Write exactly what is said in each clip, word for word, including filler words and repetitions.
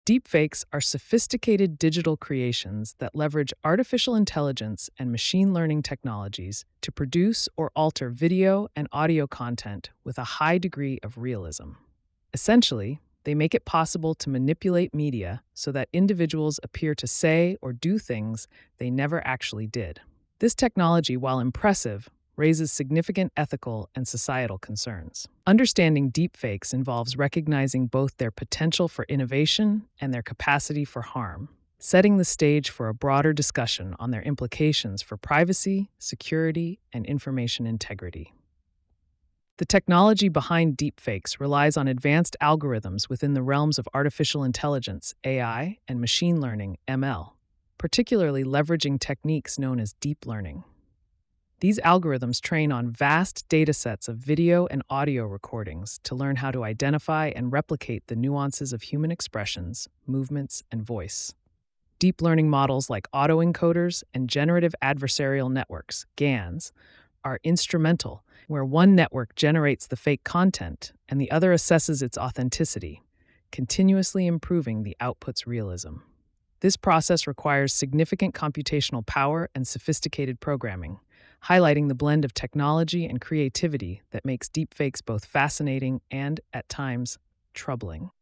Deepfakes are sophisticated digital creations that leverage artificial intelligence and machine learning technologies to produce or alter video and audio content with a high degree of realism. Essentially, they make it possible to manipulate media so that individuals appear to say or do things they never actually did. This technology, while impressive, raises significant ethical and societal concerns. Understanding deepfakes involves recognizing both their potential for innovation and their capacity for harm, setting the stage for a broader discussion on their implications for privacy, security, and information integrity. The technology behind deepfakes relies on advanced algorithms within the realms of artificial intelligence, A I, and machine learning, M L, particularly leveraging techniques known as deep learning. These algorithms train on vast datasets of video and audio recordings to learn how to identify and replicate the nuances of human expressions, movements, and voice. Deep learning models like autoencoders and generative adversarial networks, GANs, are instrumental, where one network generates the fake content and the other assesses its authenticity, continuously improving the output's realism. This process requires significant computational power and sophisticated programming, highlighting the blend of technology and creativity that makes deepfakes both fascinating and, at times, troubling.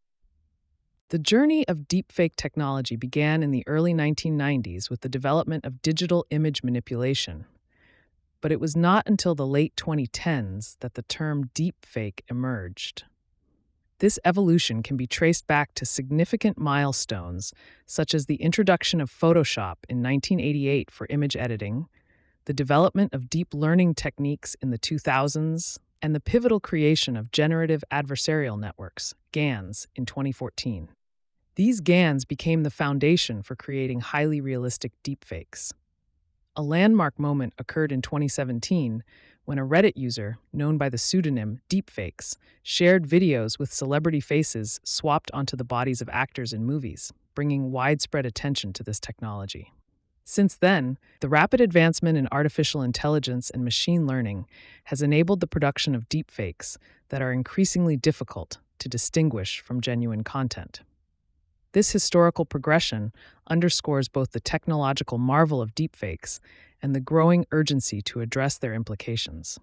The journey of deepfake technology began in the early nineteen nineties with the development of digital image manipulation, but it was not until the late twenty tens that the term deepfake emerged. This evolution can be traced back to significant milestones, such as the introduction of Photoshop in nineteen eighty-eight for image editing, the development of deep learning techniques in the two thousands, and the pivotal creation of generative adversarial networks, GANs, in twenty fourteen. These GANs became the foundation for creating highly realistic deepfakes. A landmark moment occurred in twenty seventeen when a Reddit user, known by the pseudonym Deepfakes, shared videos with celebrity faces swapped onto the bodies of actors in movies, bringing widespread attention to this technology. Since then, the rapid advancement in artificial intelligence and machine learning has enabled the production of deepfakes that are increasingly difficult to distinguish from genuine content. This historical progression underscores both the technological marvel of deepfakes and the growing urgency to address their implications.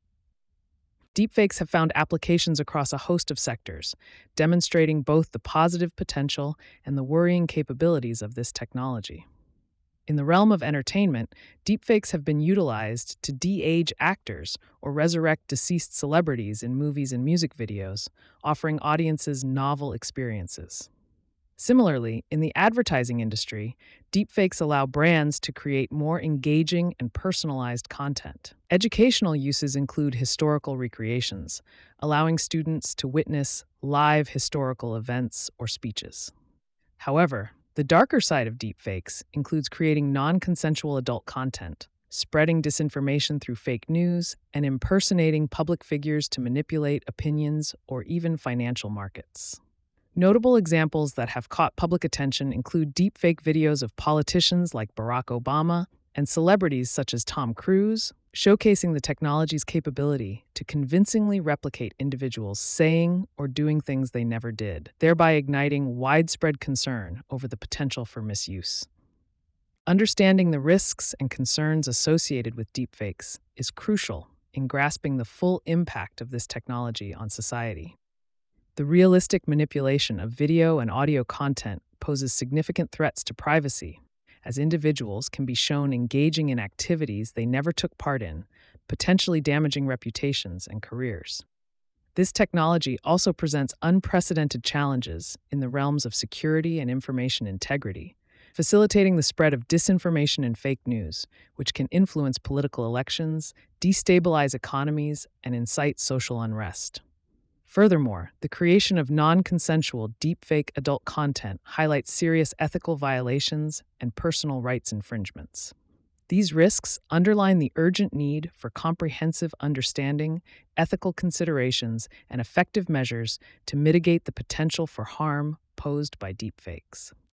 Deepfakes have found applications across a host of sectors, demonstrating both the positive potential and the worrying capabilities of this technology. In the realm of entertainment, deepfakes have been utilized to de-age actors or resurrect deceased celebrities in movies and music videos, offering audiences novel experiences. Similarly, in the advertising industry, deepfakes allow brands to create more engaging and personalized content. Educational uses include historical recreations, allowing students to witness live historical events or speeches. However, the darker side of deepfakes includes creating non-consensual adult content, spreading disinformation through fake news, and impersonating public figures to manipulate opinions or even financial markets. Notable examples that have caught public attention include deepfake videos of politicians like Barack Obama and celebrities such as Tom Cruise, showcasing the technology's capability to convincingly replicate individuals saying or doing things they never did, thereby igniting widespread concern over the potential for misuse. Understanding the risks and concerns associated with deepfakes is crucial in grasping the full impact of this technology on society. The realistic manipulation of video and audio content poses significant threats to privacy, as individuals can be shown engaging in activities they never took part in, potentially damaging reputations and careers. This technology also presents unprecedented challenges in the realms of security and information integrity, facilitating the spread of disinformation and fake news, which can influence political elections, destabilize economies, and incite social unrest. Furthermore, the creation of non-consensual deepfake adult content highlights serious ethical violations and personal rights infringements. These risks underline the urgent need for comprehensive understanding, ethical considerations, and effective measures to mitigate the potential for harm posed by deepfakes.